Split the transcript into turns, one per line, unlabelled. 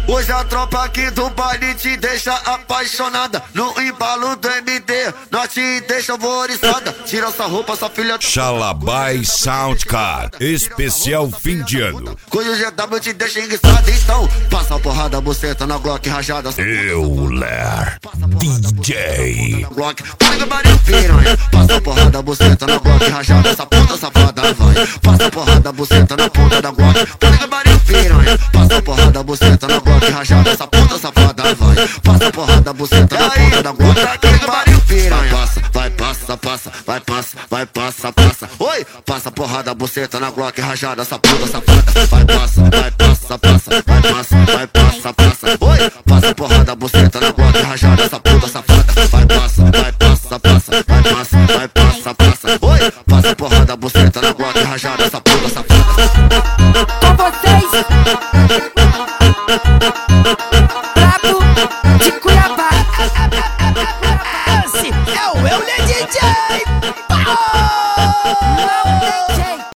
Hoje a tropa aqui do baile te deixa apaixonada. No embalo do MD, nós te deixa alvoriçada. Tira essa roupa, essa filha da...
Xalabai Soundcard, especial fim de ano.
Cujo GW te deixa enguiçada. Então, passa a porrada, buceta na Glock rajada.
Euler DJ
Glock, pega Maria piranha. Passa a porrada, buceta na Glock rajada. Essa puta safada vai. Passa a porrada, buceta na ponta da Glock. Pega Maria piranha. Passa a porrada, buceta na Glock rajada. Essa puta safada vai. Passa a porrada, buceta na ponta da Glock. Pega Maria piranha. Passa, vai, passa, passa, vai, passa, vai, passa, passa. Oi, passa a porrada, buceta na Glock rajada. Essa puta safada vai, passa, vai, passa, passa, vai, passa, vai, passa, passa. Oi, passa a porrada, buceta na Glock rajada. Essa puta safada vai, passa, vai, passa, passa, vai, passa, vai, passa, passa. Oi, passa a porrada, buceta na Glock rajada. Essa puta safada.
Com vocês, Brabo de Cuiabá. Esse é o Euler DJ.